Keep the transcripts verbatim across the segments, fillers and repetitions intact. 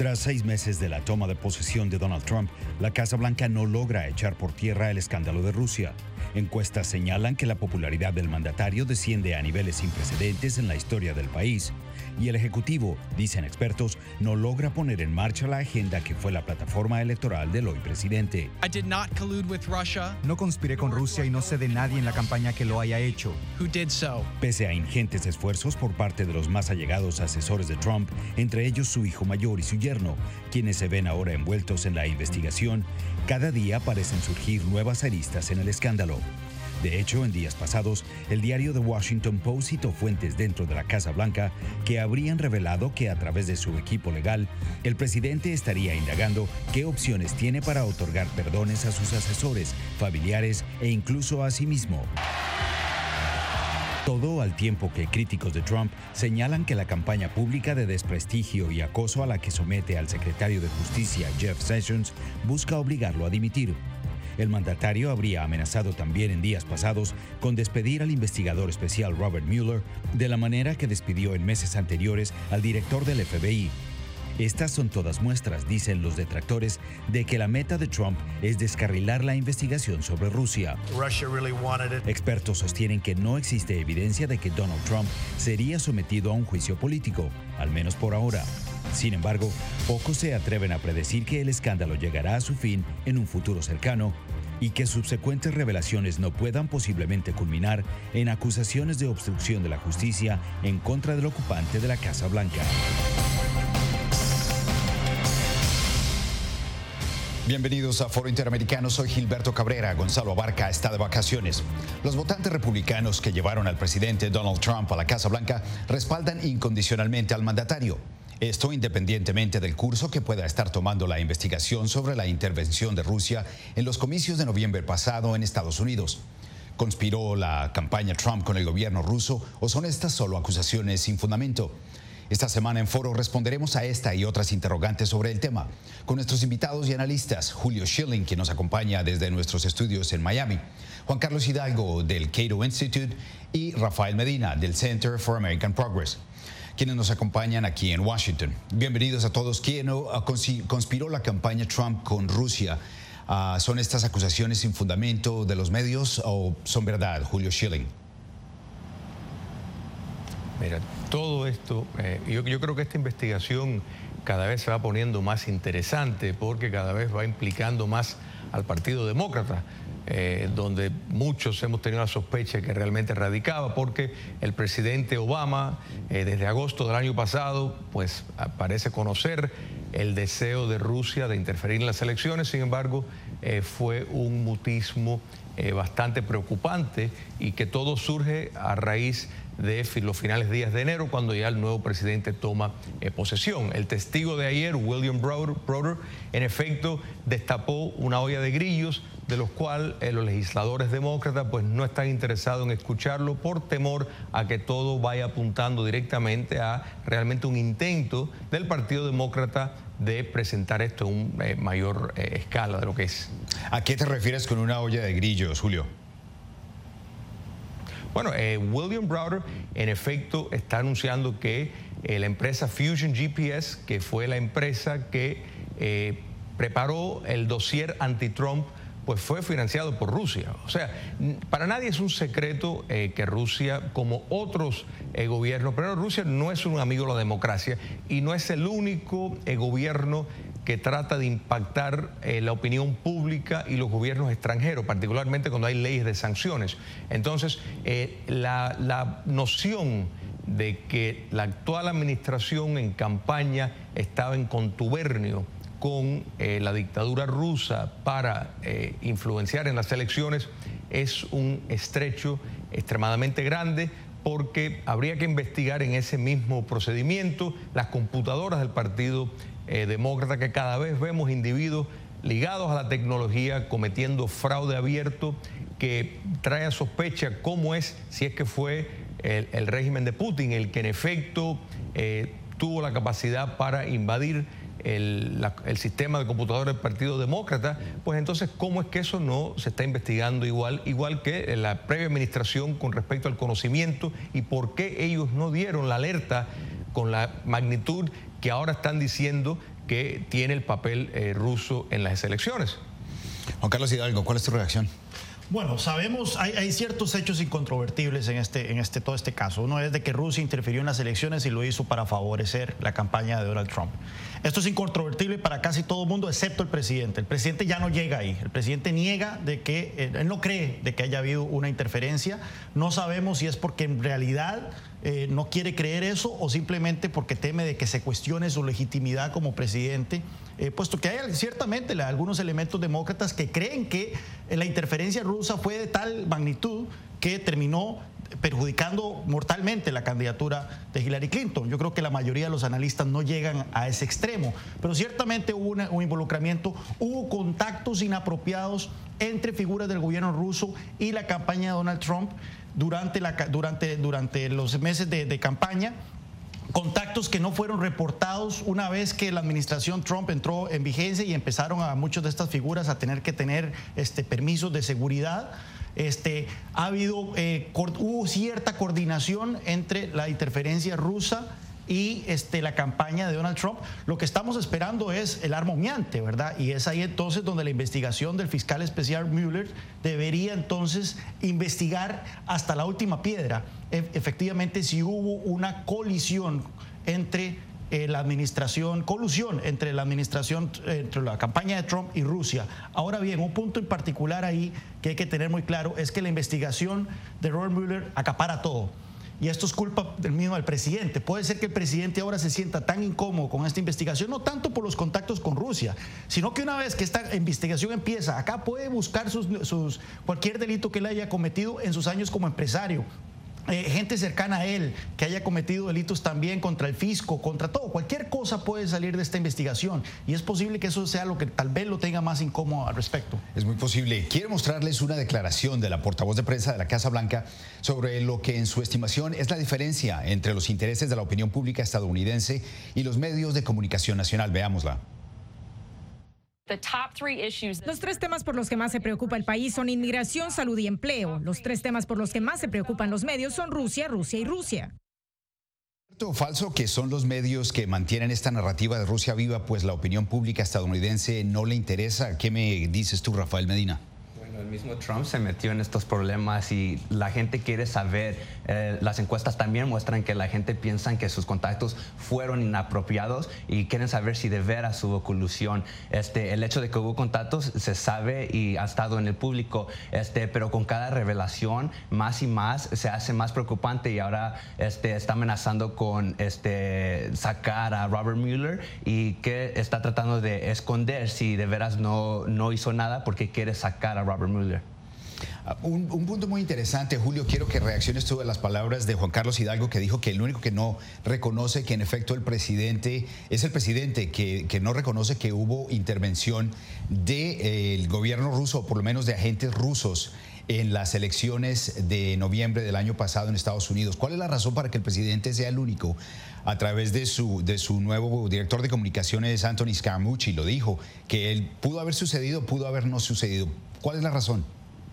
Tras seis meses de la toma de posesión de Donald Trump, la Casa Blanca no logra echar por tierra el escándalo de Rusia. Encuestas señalan que la popularidad del mandatario desciende a niveles sin precedentes en la historia del país. Y el Ejecutivo, dicen expertos, no logra poner en marcha la agenda que fue la plataforma electoral del hoy presidente. I did not collude with Russia. No conspiré con Rusia y no sé de nadie en la campaña que lo haya hecho. Who did so? Pese a ingentes esfuerzos por parte de los más allegados asesores de Trump, entre ellos su hijo mayor y su yerno, quienes se ven ahora envueltos en la investigación, cada día parecen surgir nuevas aristas en el escándalo. De hecho, en días pasados, el diario The Washington Post citó fuentes dentro de la Casa Blanca que habrían revelado que a través de su equipo legal, el presidente estaría indagando qué opciones tiene para otorgar perdones a sus asesores, familiares e incluso a sí mismo. Todo al tiempo que críticos de Trump señalan que la campaña pública de desprestigio y acoso a la que somete al secretario de Justicia, Jeff Sessions, busca obligarlo a dimitir. El mandatario habría amenazado también en días pasados con despedir al investigador especial Robert Mueller de la manera que despidió en meses anteriores al director del F B I. Estas son todas muestras, dicen los detractores, de que la meta de Trump es descarrilar la investigación sobre Rusia. Really Expertos sostienen que no existe evidencia de que Donald Trump sería sometido a un juicio político, al menos por ahora. Sin embargo, pocos se atreven a predecir que el escándalo llegará a su fin en un futuro cercano y que subsecuentes revelaciones no puedan posiblemente culminar en acusaciones de obstrucción de la justicia en contra del ocupante de la Casa Blanca. Bienvenidos a Foro Interamericano, soy Gilberto Cabrera. Gonzalo Abarca está de vacaciones. Los votantes republicanos que llevaron al presidente Donald Trump a la Casa Blanca respaldan incondicionalmente al mandatario. Esto independientemente del curso que pueda estar tomando la investigación sobre la intervención de Rusia en los comicios de noviembre pasado en Estados Unidos. ¿Conspiró la campaña Trump con el gobierno ruso o son estas solo acusaciones sin fundamento? Esta semana en Foro responderemos a esta y otras interrogantes sobre el tema con nuestros invitados y analistas, Julio Schilling, quien nos acompaña desde nuestros estudios en Miami, Juan Carlos Hidalgo del Cato Institute y Rafael Medina del Center for American Progress, quienes nos acompañan aquí en Washington. Bienvenidos a todos. ¿Quién conspiró la campaña Trump con Rusia? Uh, ¿Son estas acusaciones sin fundamento de los medios o son verdad, Julio Schilling? Mira, todo esto, eh, yo, yo creo que esta investigación cada vez se va poniendo más interesante porque cada vez va implicando más al Partido Demócrata, eh, donde muchos hemos tenido la sospecha que realmente radicaba porque el presidente Obama, eh, desde agosto del año pasado, pues parece conocer el deseo de Rusia de interferir en las elecciones. Sin embargo, eh, fue un mutismo eh, bastante preocupante y que todo surge a raíz de los finales días de enero, cuando ya el nuevo presidente toma eh, posesión. El testigo de ayer, William Browder, Browder, en efecto destapó una olla de grillos de los cuales eh, los legisladores demócratas pues no están interesados en escucharlo por temor a que todo vaya apuntando directamente a realmente un intento del Partido Demócrata de presentar esto en una eh, mayor eh, escala de lo que es. ¿A qué te refieres con una olla de grillos, Julio? Bueno, eh, William Browder en efecto está anunciando que eh, la empresa Fusion G P S, que fue la empresa que eh, preparó el dossier anti-Trump, pues fue financiado por Rusia. O sea, para nadie es un secreto eh, que Rusia, como otros eh, gobiernos, pero Rusia no es un amigo de la democracia y no es el único eh, gobierno que trata de impactar eh, la opinión pública y los gobiernos extranjeros, particularmente cuando hay leyes de sanciones. Entonces, eh, la, la noción de que la actual administración en campaña estaba en contubernio con eh, la dictadura rusa para eh, influenciar en las elecciones es un estrecho extremadamente grande, porque habría que investigar en ese mismo procedimiento las computadoras del Partido eh, Demócrata, que cada vez vemos individuos ligados a la tecnología cometiendo fraude abierto que trae a sospecha cómo es, si es que fue el, el régimen de Putin el que en efecto eh, tuvo la capacidad para invadir El, la, el sistema de computadora del Partido Demócrata, pues entonces ¿cómo es que eso no se está investigando igual, igual que la previa administración con respecto al conocimiento, y por qué ellos no dieron la alerta con la magnitud que ahora están diciendo que tiene el papel eh, ruso en las elecciones. Juan Carlos Hidalgo, ¿cuál es tu reacción? Bueno, sabemos, hay, hay ciertos hechos incontrovertibles en este, en este, todo este caso. Uno es de que Rusia interfirió en las elecciones y lo hizo para favorecer la campaña de Donald Trump. Esto es incontrovertible para casi todo el mundo, excepto el presidente. El presidente ya no llega ahí. El presidente niega de que, eh, él no cree de que haya habido una interferencia. No sabemos si es porque en realidad eh, no quiere creer eso o simplemente porque teme de que se cuestione su legitimidad como presidente. Eh, puesto que hay ciertamente algunos elementos demócratas que creen que la interferencia rusa fue de tal magnitud que terminó perjudicando mortalmente la candidatura de Hillary Clinton. Yo creo que la mayoría de los analistas no llegan a ese extremo, pero ciertamente hubo una, un involucramiento, hubo contactos inapropiados entre figuras del gobierno ruso y la campaña de Donald Trump durante, la, durante, durante los meses de, de campaña. Contactos que no fueron reportados una vez que la administración Trump entró en vigencia y empezaron a muchas de estas figuras a tener que tener este, permisos de seguridad. Este, ha habido, eh, hubo cierta coordinación entre la interferencia rusa y este, la campaña de Donald Trump. Lo que estamos esperando es el arma humeante, ¿verdad? Y es ahí entonces donde la investigación del fiscal especial Mueller debería entonces investigar hasta la última piedra, e efectivamente si hubo una colisión entre eh, la administración, colusión entre la administración, entre la campaña de Trump y Rusia. Ahora bien, un punto en particular ahí que hay que tener muy claro es que la investigación de Robert Mueller acapara todo. Y esto es culpa del mismo del presidente. Puede ser que el presidente ahora se sienta tan incómodo con esta investigación, no tanto por los contactos con Rusia, sino que una vez que esta investigación empieza, acá puede buscar sus, sus, cualquier delito que él haya cometido en sus años como empresario. Eh, gente cercana a él que haya cometido delitos también contra el fisco, contra todo, cualquier cosa puede salir de esta investigación y es posible que eso sea lo que tal vez lo tenga más incómodo al respecto. Es muy posible. Quiero mostrarles una declaración de la portavoz de prensa de la Casa Blanca sobre lo que en su estimación es la diferencia entre los intereses de la opinión pública estadounidense y los medios de comunicación nacional. Veámosla. Los tres temas por los que más se preocupa el país son inmigración, salud y empleo. Los tres temas por los que más se preocupan los medios son Rusia, Rusia y Rusia. ¿Cierto o falso que son los medios que mantienen esta narrativa de Rusia viva, pues la opinión pública estadounidense no le interesa? ¿Qué me dices tú, Rafael Medina? El mismo Trump se metió en estos problemas y la gente quiere saber, eh, las encuestas también muestran que la gente piensa que sus contactos fueron inapropiados y quieren saber si de veras hubo colusión. Este, el hecho de que hubo contactos se sabe y ha estado en el público, este, pero con cada revelación más y más se hace más preocupante y ahora este, está amenazando con este, sacar a Robert Mueller y que está tratando de esconder si de veras no, no hizo nada porque quiere sacar a Robert Mueller. Un, un punto muy interesante, Julio, quiero que reacciones tú a las palabras de Juan Carlos Hidalgo, que dijo que el único que no reconoce que en efecto el presidente es el presidente que, que no reconoce que hubo intervención del eh, gobierno ruso, o por lo menos de agentes rusos, en las elecciones de noviembre del año pasado en Estados Unidos. ¿Cuál es la razón para que el presidente sea el único, a través de su, de su nuevo director de comunicaciones, Anthony Scaramucci, lo dijo, que él pudo haber sucedido, pudo haber no sucedido? ¿Cuál es la razón?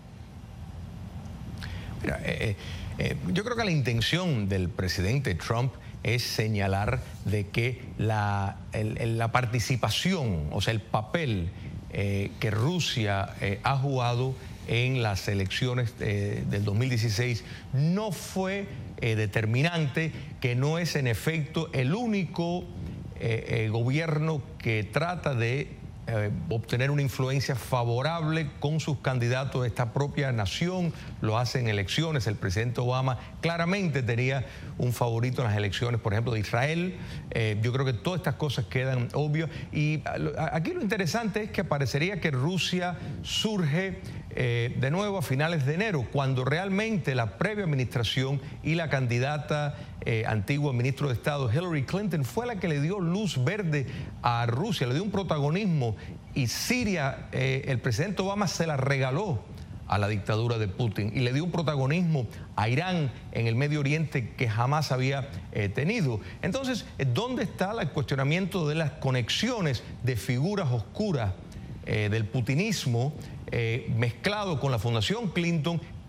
Mira, eh, eh, yo creo que la intención del presidente Trump es señalar de que la, el, el, la participación, o sea, el papel eh, que Rusia eh, ha jugado en las elecciones eh, del dos mil dieciséis no fue eh, determinante, que no es en efecto el único eh, eh, gobierno que trata de Eh, obtener una influencia favorable con sus candidatos de esta propia nación, lo hace en elecciones. El presidente Obama claramente tenía un favorito en las elecciones, por ejemplo, de Israel. Eh, yo creo que todas estas cosas quedan obvias. Y aquí lo interesante es que parecería que Rusia surge eh, de nuevo a finales de enero, cuando realmente la previa administración y la candidata eh, antigua ministro de Estado Hillary Clinton fue la que le dio luz verde a Rusia, le dio un protagonismo, y Siria, eh, el presidente Obama se la regaló a la dictadura de Putin y le dio un protagonismo a Irán en el Medio Oriente que jamás había eh, tenido. Entonces, ¿dónde está el cuestionamiento de las conexiones de figuras oscuras eh, del putinismo eh, mezclado con la Fundación Clinton,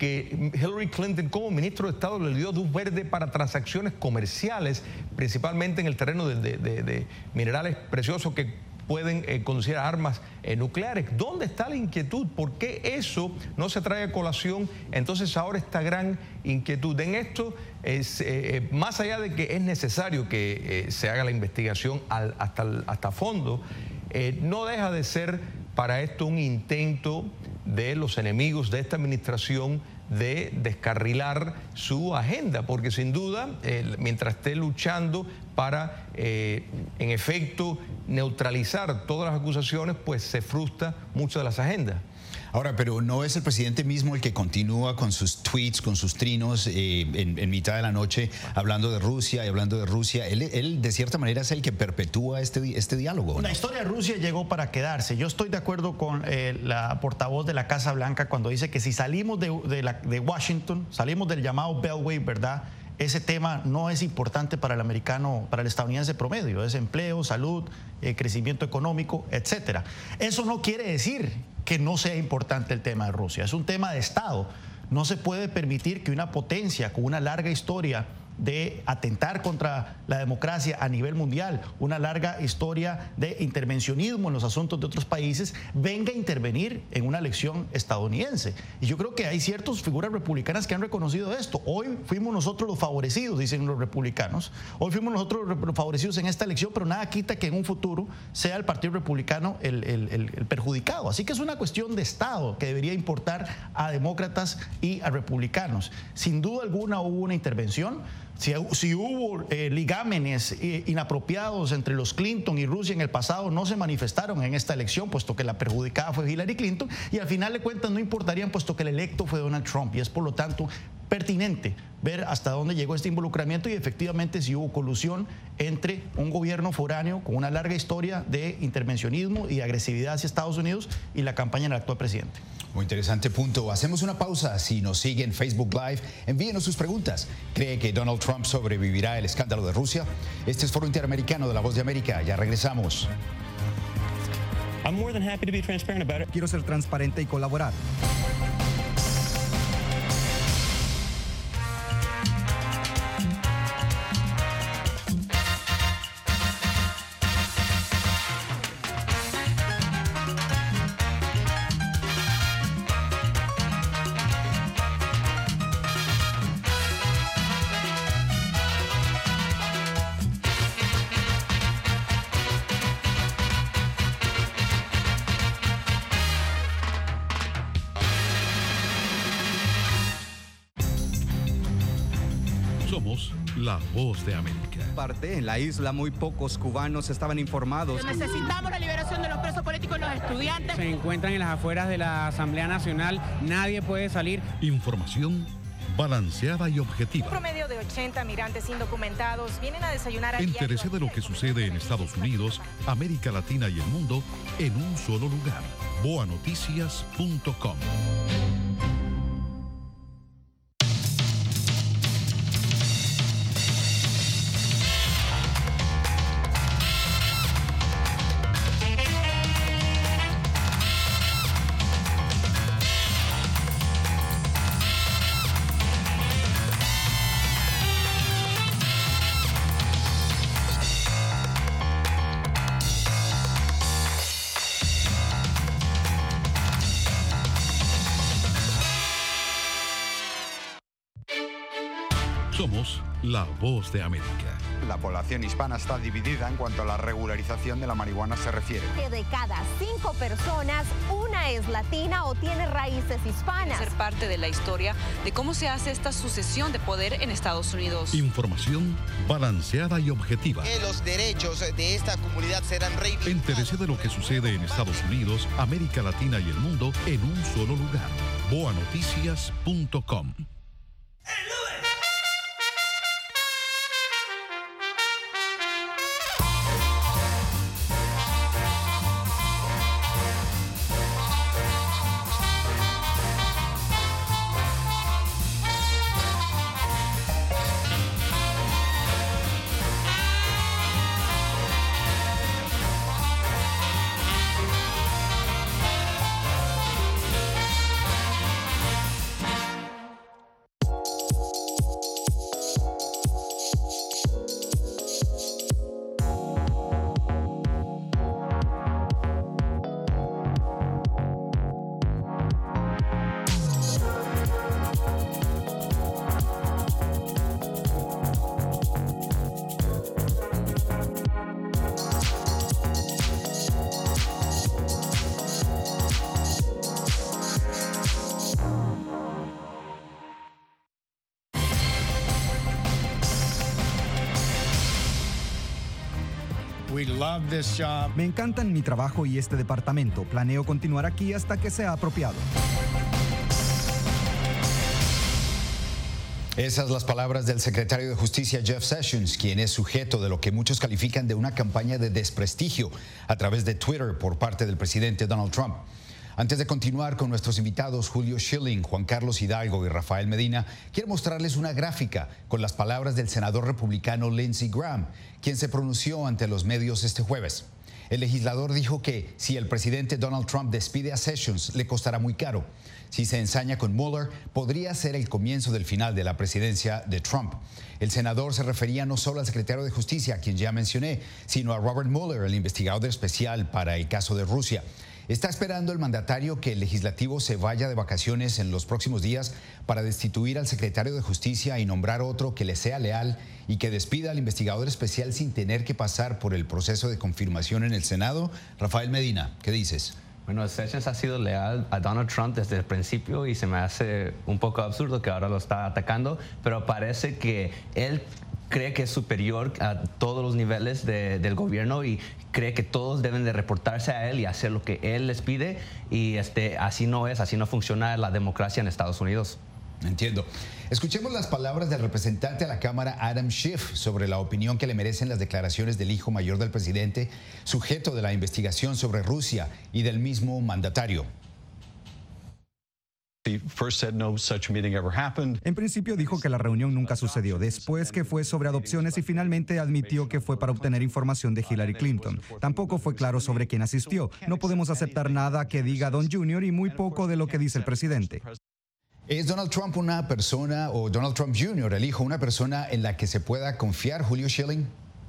que Hillary Clinton como ministro de Estado le dio luz verde para transacciones comerciales, principalmente en el terreno de, de, de, de minerales preciosos que pueden eh, conducir a armas eh, nucleares. ¿Dónde está la inquietud? ¿Por qué eso no se trae a colación? Entonces ahora esta gran inquietud. En esto, es, eh, más allá de que es necesario que eh, se haga la investigación al, hasta, hasta fondo, eh, no deja de ser para esto un intento de los enemigos de esta administración de descarrilar su agenda, porque sin duda, eh, mientras esté luchando para, eh, en efecto, neutralizar todas las acusaciones, pues se frustra muchas de las agendas. Ahora, pero no es el presidente mismo el que continúa con sus tweets, con sus trinos eh, en, en mitad de la noche, hablando de Rusia y hablando de Rusia. Él, él de cierta manera, es el que perpetúa este, este diálogo, ¿no? La historia de Rusia llegó para quedarse. Yo estoy de acuerdo con eh, la portavoz de la Casa Blanca cuando dice que si salimos de, de, la, de Washington, salimos del llamado Beltway, ¿verdad?, ese tema no es importante para el americano, para el estadounidense promedio. Es empleo, salud, eh, crecimiento económico, etcétera. Eso no quiere decir que no sea importante el tema de Rusia. Es un tema de Estado. No se puede permitir que una potencia con una larga historia de atentar contra la democracia a nivel mundial, una larga historia de intervencionismo en los asuntos de otros países, venga a intervenir en una elección estadounidense. Y yo creo que hay ciertas figuras republicanas que han reconocido esto. Hoy fuimos nosotros los favorecidos, dicen los republicanos. Hoy fuimos nosotros los favorecidos en esta elección, pero nada quita que en un futuro sea el Partido Republicano el, el, el, el perjudicado. Así que es una cuestión de Estado que debería importar a demócratas y a republicanos. Sin duda alguna hubo una intervención. Si, si hubo eh, ligámenes eh, inapropiados entre los Clinton y Rusia en el pasado, no se manifestaron en esta elección, puesto que la perjudicada fue Hillary Clinton, y al final de cuentas no importarían, puesto que el electo fue Donald Trump, y es por lo tanto pertinente ver hasta dónde llegó este involucramiento y efectivamente si hubo colusión entre un gobierno foráneo con una larga historia de intervencionismo y agresividad hacia Estados Unidos y la campaña del actual presidente. Muy interesante punto. Hacemos una pausa. Si nos sigue en Facebook Live, envíenos sus preguntas. ¿Cree que Donald Trump sobrevivirá al escándalo de Rusia? Este es Foro Interamericano de La Voz de América. Ya regresamos. I'm more than happy to be transparent about it. Quiero ser transparente y colaborar. Somos La Voz de América. Parte en la isla muy pocos cubanos estaban informados. Necesitamos la liberación de los presos políticos y los estudiantes. Se encuentran en las afueras de la Asamblea Nacional. Nadie puede salir. Información balanceada y objetiva. Un promedio de ochenta migrantes indocumentados vienen a desayunar a Entérese de lo que sucede en Estados Unidos, América Latina y el mundo en un solo lugar. boa noticias punto com. Somos La Voz de América. La población hispana está dividida en cuanto a la regularización de la marihuana se refiere. Que de cada cinco personas, una es latina o tiene raíces hispanas. Ser parte de la historia de cómo se hace esta sucesión de poder en Estados Unidos. Información balanceada y objetiva. Que los derechos de esta comunidad serán reivindicados. Entérese de lo que sucede en Estados Unidos, América Latina y el mundo en un solo lugar. boa noticias punto com. love this job. Me encantan mi trabajo y este departamento. Planeo continuar aquí hasta que sea apropiado. Esas las palabras del secretario de Justicia Jeff Sessions, quien es sujeto de lo que muchos califican de una campaña de desprestigio a través de Twitter por parte del presidente Donald Trump. Antes de continuar con nuestros invitados Julio Schilling, Juan Carlos Hidalgo y Rafael Medina, quiero mostrarles una gráfica con las palabras del senador republicano Lindsey Graham, quien se pronunció ante los medios este jueves. El legislador dijo que si el presidente Donald Trump despide a Sessions, le costará muy caro. Si se ensaña con Mueller, podría ser el comienzo del final de la presidencia de Trump. El senador se refería no solo al secretario de Justicia, a quien ya mencioné, sino a Robert Mueller, el investigador especial para el caso de Rusia. Está esperando el mandatario que el legislativo se vaya de vacaciones en los próximos días para destituir al secretario de Justicia y nombrar otro que le sea leal y que despida al investigador especial sin tener que pasar por el proceso de confirmación en el Senado. Rafael Medina, ¿qué dices? Bueno, Sessions ha sido leal a Donald Trump desde el principio y se me hace un poco absurdo que ahora lo está atacando, pero parece que él cree que es superior a todos los niveles de, del gobierno y cree que todos deben de reportarse a él y hacer lo que él les pide, y este, así no es, así no funciona la democracia en Estados Unidos. Entiendo. Escuchemos las palabras del representante a la Cámara Adam Schiff sobre la opinión que le merecen las declaraciones del hijo mayor del presidente, sujeto de la investigación sobre Rusia, y del mismo mandatario. En principio dijo que la reunión nunca sucedió, después que fue sobre adopciones y finalmente admitió que fue para obtener información de Hillary Clinton. Tampoco fue claro sobre quién asistió. No podemos aceptar nada que diga Don Junior y muy poco de lo que dice el presidente. ¿Es Donald Trump una persona, o Donald Trump junior, el hijo, una persona en la que se pueda confiar, Julio Schilling?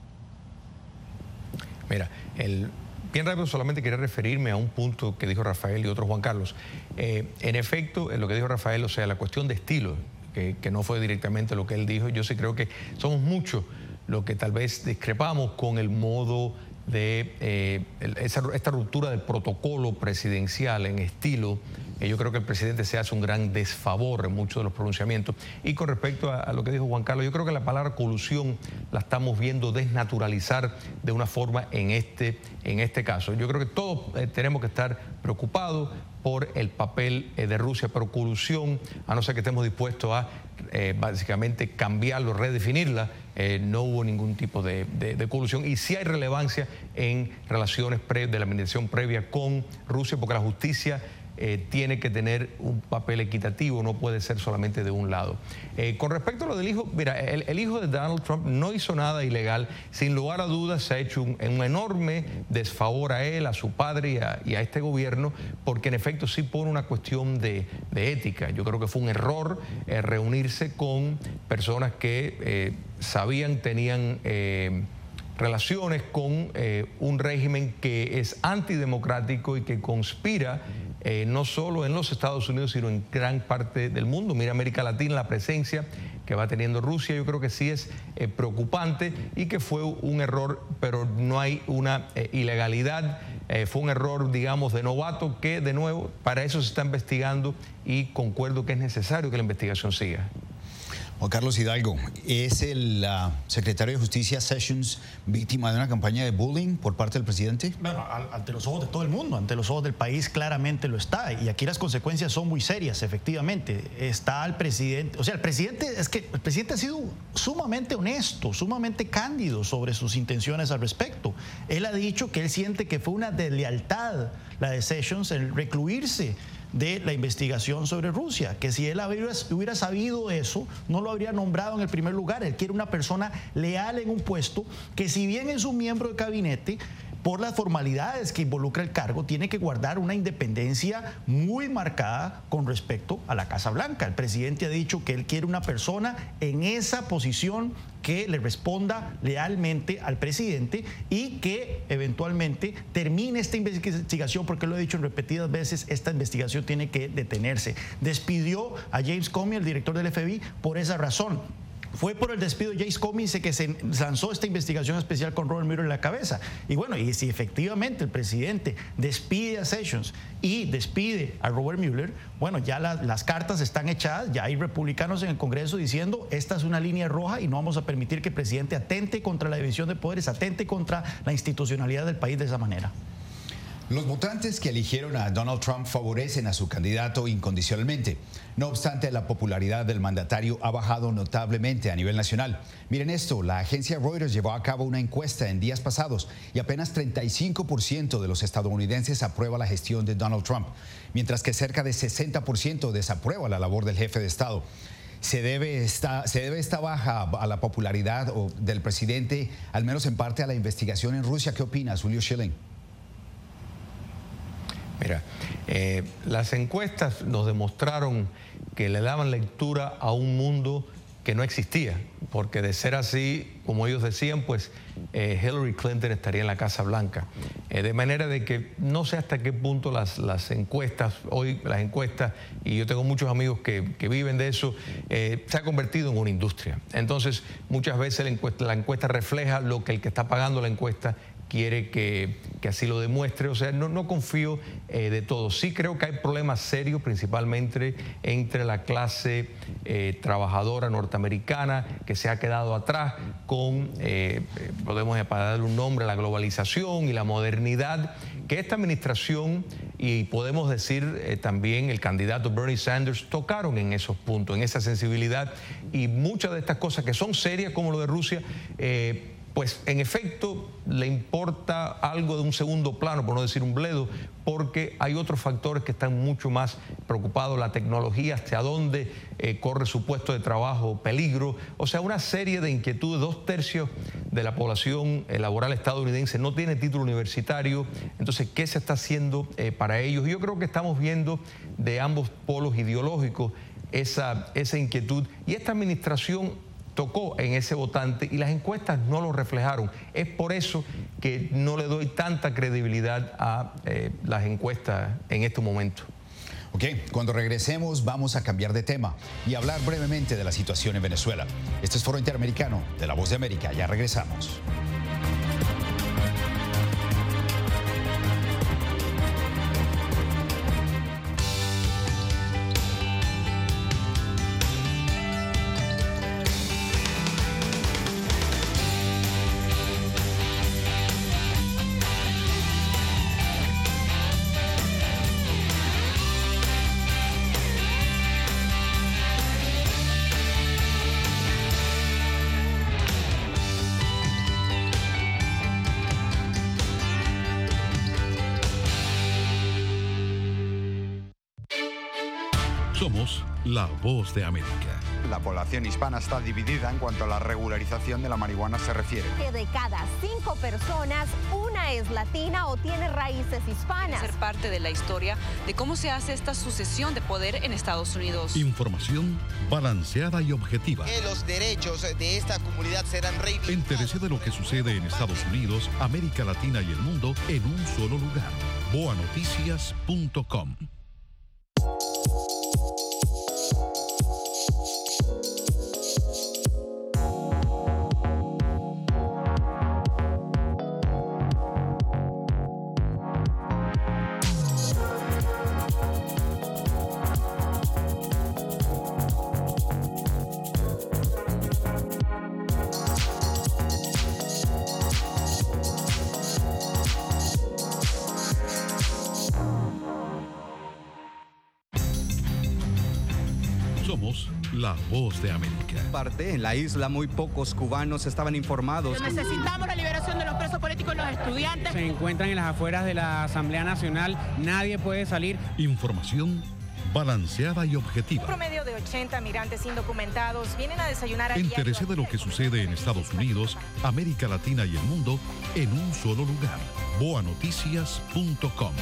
Mira, el... Bien rápido, solamente quería referirme a un punto que dijo Rafael y otro Juan Carlos. Eh, en efecto, en lo que dijo Rafael, o sea, la cuestión de estilo, que, que no fue directamente lo que él dijo, yo sí creo que somos muchos los que tal vez discrepamos con el modo de eh, esa, esta ruptura del protocolo presidencial en estilo. Eh, yo creo que el presidente se hace un gran desfavor en muchos de los pronunciamientos. Y con respecto a, a lo que dijo Juan Carlos, yo creo que la palabra colusión la estamos viendo desnaturalizar de una forma en este, en este caso. Yo creo que todos eh, tenemos que estar preocupados por el papel eh, de Rusia, pero colusión, a no ser que estemos dispuestos a eh, básicamente cambiarlo, redefinirla, eh, no hubo ningún tipo de, de, de colusión. Y sí hay relevancia en relaciones pre, de la administración previa con Rusia, porque la justicia Eh, tiene que tener un papel equitativo, no puede ser solamente de un lado. Eh, con respecto a lo del hijo, mira, el, el hijo de Donald Trump no hizo nada ilegal. Sin lugar a dudas se ha hecho un, un enorme desfavor a él, a su padre y a, y a este gobierno, porque en efecto sí pone una cuestión de, de ética. Yo creo que fue un error eh, reunirse con personas que eh, sabían, tenían Eh, relaciones con eh, un régimen que es antidemocrático y que conspira eh, no solo en los Estados Unidos, sino en gran parte del mundo. Mira América Latina, la presencia que va teniendo Rusia, yo creo que sí es eh, preocupante y que fue un error, pero no hay una eh, ilegalidad. Eh, fue un error, digamos, de novato que, de nuevo, para eso se está investigando y concuerdo que es necesario que la investigación siga. Juan Carlos Hidalgo, ¿es el uh, secretario de Justicia Sessions víctima de una campaña de bullying por parte del presidente? Bueno, ante los ojos de todo el mundo, ante los ojos del país claramente lo está, y aquí las consecuencias son muy serias, efectivamente. Está el presidente, o sea, el presidente, es que el presidente ha sido sumamente honesto, sumamente cándido sobre sus intenciones al respecto. Él ha dicho que él siente que fue una deslealtad la de Sessions el recluirse de la investigación sobre Rusia, que si él hubiera sabido eso, no lo habría nombrado en el primer lugar. Él quiere una persona leal en un puesto que, si bien es un miembro de gabinete, por las formalidades que involucra el cargo, tiene que guardar una independencia muy marcada con respecto a la Casa Blanca. El presidente ha dicho que él quiere una persona en esa posición que le responda lealmente al presidente y que eventualmente termine esta investigación, porque lo he dicho en repetidas veces, esta investigación tiene que detenerse. Despidió a James Comey, el director del F B I, por esa razón. fue por el despido de James Comey que se lanzó esta investigación especial con Robert Mueller en la cabeza. Y bueno, y si efectivamente el presidente despide a Sessions y despide a Robert Mueller, bueno, ya la, las cartas están echadas, ya hay republicanos en el Congreso diciendo esta es una línea roja y no vamos a permitir que el presidente atente contra la división de poderes, atente contra la institucionalidad del país de esa manera. Los votantes que eligieron a Donald Trump favorecen a su candidato incondicionalmente. No obstante, la popularidad del mandatario ha bajado notablemente a nivel nacional. Miren esto, la agencia Reuters llevó a cabo una encuesta en días pasados y apenas treinta y cinco por ciento de los estadounidenses aprueba la gestión de Donald Trump, mientras que cerca de sesenta por ciento desaprueba la labor del jefe de Estado. ¿Se debe esta, se debe esta baja a la popularidad del presidente, al menos en parte, a la investigación en Rusia? ¿Qué opinas, Julio Schilling? Mira, eh, las encuestas nos demostraron que le daban lectura a un mundo que no existía, porque de ser así, como ellos decían, pues eh, Hillary Clinton estaría en la Casa Blanca. Eh, de manera de que no sé hasta qué punto las, las encuestas, hoy las encuestas, y yo tengo muchos amigos que, que viven de eso, eh, se ha convertido en una industria. Entonces, muchas veces la encuesta, la encuesta refleja lo que el que está pagando la encuesta quiere que, que así lo demuestre. O sea, no, no confío eh, de todo. Sí creo que hay problemas serios, principalmente entre la clase eh, trabajadora norteamericana, que se ha quedado atrás con, eh, podemos darle un nombre, la globalización y la modernidad, que esta administración, y podemos decir eh, también el candidato Bernie Sanders, tocaron en esos puntos, en esa sensibilidad, y muchas de estas cosas que son serias, como lo de Rusia, eh, pues en efecto le importa algo de un segundo plano, por no decir un bledo, porque hay otros factores que están mucho más preocupados, la tecnología, hasta dónde eh, corre su puesto de trabajo, peligro, o sea, una serie de inquietudes. Dos tercios de la población eh, laboral estadounidense no tiene título universitario, entonces, ¿qué se está haciendo eh, para ellos? Yo creo que estamos viendo de ambos polos ideológicos esa, esa inquietud, y esta administración tocó en ese votante y las encuestas no lo reflejaron. Es por eso que no le doy tanta credibilidad a eh, las encuestas en este momento. Ok, cuando regresemos vamos a cambiar de tema y hablar brevemente de la situación en Venezuela. Este es Foro Interamericano de La Voz de América. Ya regresamos. Somos La Voz de América. La población hispana está dividida en cuanto a la regularización de la marihuana se refiere. Que de cada cinco personas, una es latina o tiene raíces hispanas. Ser parte de la historia de cómo se hace esta sucesión de poder en Estados Unidos. Información balanceada y objetiva. Que los derechos de esta comunidad serán reivindicados. Entérese de lo que sucede en Estados Unidos, América Latina y el mundo en un solo lugar. boa noticias punto com. Somos La Voz de América. Parte en la isla, muy pocos cubanos estaban informados. Necesitamos la liberación de los presos políticos y los estudiantes. Se encuentran en las afueras de la Asamblea Nacional. Nadie puede salir. Información balanceada y objetiva. Un promedio de ochenta migrantes indocumentados vienen a desayunar a Entérese de lo que sucede en Estados Unidos, América Latina y el mundo en un solo lugar. boa noticias punto com.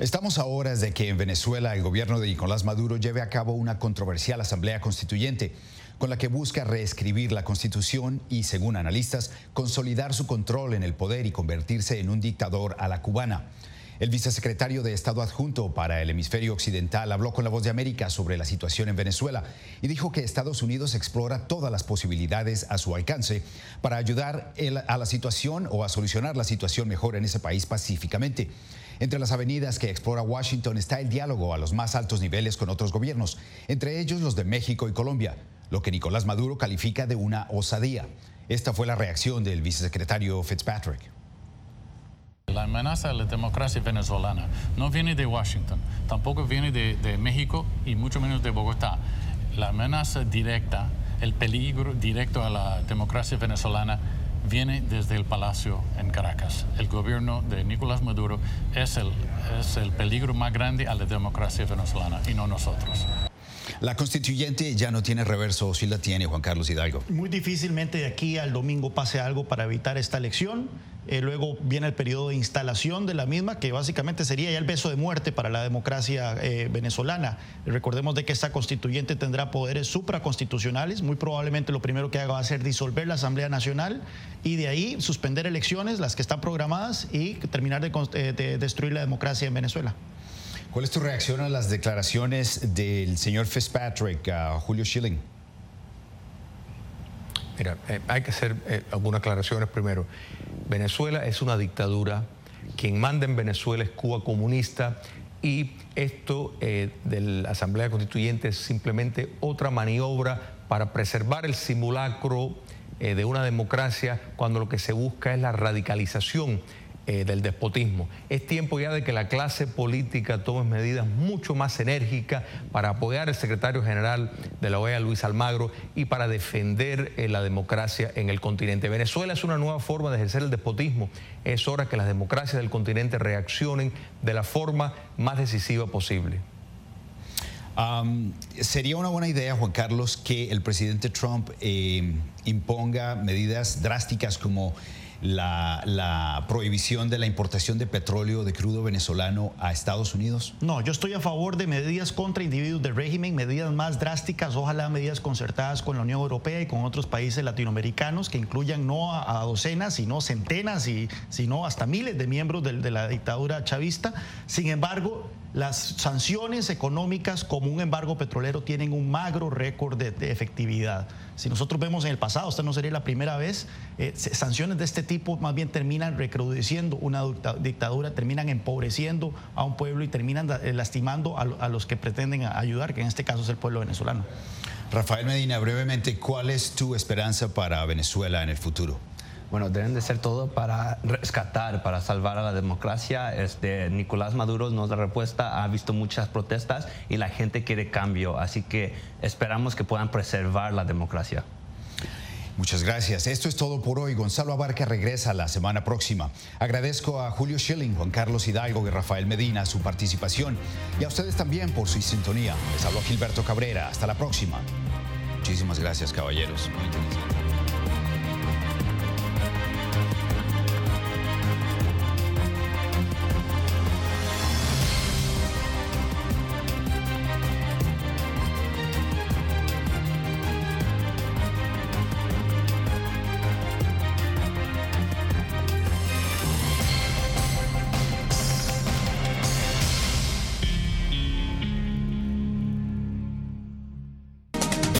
Estamos a horas de que en Venezuela el gobierno de Nicolás Maduro lleve a cabo una controversial asamblea constituyente con la que busca reescribir la Constitución y, según analistas, consolidar su control en el poder y convertirse en un dictador a la cubana. El vicesecretario de Estado adjunto para el hemisferio occidental habló con La Voz de América sobre la situación en Venezuela y dijo que Estados Unidos explora todas las posibilidades a su alcance para ayudar a la situación o a solucionar la situación mejor en ese país pacíficamente. Entre las avenidas que explora Washington está el diálogo a los más altos niveles con otros gobiernos, entre ellos los de México y Colombia, lo que Nicolás Maduro califica de una osadía. Esta fue la reacción del vicesecretario Fitzpatrick. La amenaza a la democracia venezolana no viene de Washington, tampoco viene de, de México y mucho menos de Bogotá. La amenaza directa, el peligro directo a la democracia venezolana viene desde el Palacio en Caracas. El gobierno de Nicolás Maduro es el, es el peligro más grande a la democracia venezolana y no nosotros. La constituyente ya no tiene reverso, ¿o sí la tiene, Juan Carlos Hidalgo? Muy difícilmente de aquí al domingo pase algo para evitar esta elección. Eh, luego viene el periodo de instalación de la misma, que básicamente sería ya el beso de muerte para la democracia eh, venezolana. Recordemos de que esta constituyente tendrá poderes supraconstitucionales. Muy probablemente lo primero que haga va a ser disolver la Asamblea Nacional y de ahí suspender elecciones, las que están programadas, y terminar de, eh, de destruir la democracia en Venezuela. ¿Cuál es tu reacción a las declaraciones del señor Fitzpatrick, a Julio Schilling? Mira, eh, hay que hacer eh, algunas aclaraciones primero. Venezuela es una dictadura, quien manda en Venezuela es Cuba comunista y esto eh, de la Asamblea Constituyente es simplemente otra maniobra para preservar el simulacro eh, de una democracia cuando lo que se busca es la radicalización Eh, del despotismo. Es tiempo ya de que la clase política tome medidas mucho más enérgicas para apoyar al secretario general de la O E A, Luis Almagro, y para defender eh, la democracia en el continente. Venezuela es una nueva forma de ejercer el despotismo. Es hora que las democracias del continente reaccionen de la forma más decisiva posible. Um, ¿Sería una buena idea, Juan Carlos, que el presidente Trump eh, imponga medidas drásticas como La, la prohibición de la importación de petróleo de crudo venezolano a Estados Unidos? No, yo estoy a favor de medidas contra individuos del régimen, medidas más drásticas, ojalá medidas concertadas con la Unión Europea y con otros países latinoamericanos que incluyan no a, a docenas, sino centenas, y sino hasta miles de miembros de, de la dictadura chavista. Sin embargo, las sanciones económicas como un embargo petrolero tienen un magro récord de, de efectividad. Si nosotros vemos en el pasado, esta no sería la primera vez, eh, sanciones de este tipo más bien terminan recrudeciendo una dictadura, terminan empobreciendo a un pueblo y terminan lastimando a, a los que pretenden ayudar, que en este caso es el pueblo venezolano. Rafael Medina, brevemente, ¿cuál es tu esperanza para Venezuela en el futuro? Bueno, deben de ser todo para rescatar, para salvar a la democracia. Este, Nicolás Maduro nos da respuesta, ha visto muchas protestas y la gente quiere cambio, así que esperamos que puedan preservar la democracia. Muchas gracias. Esto es todo por hoy. Gonzalo Abarca regresa la semana próxima. Agradezco a Julio Schilling, Juan Carlos Hidalgo y Rafael Medina su participación y a ustedes también por su sintonía. Les habló Gilberto Cabrera. Hasta la próxima. Muchísimas gracias, caballeros. Muy interesante.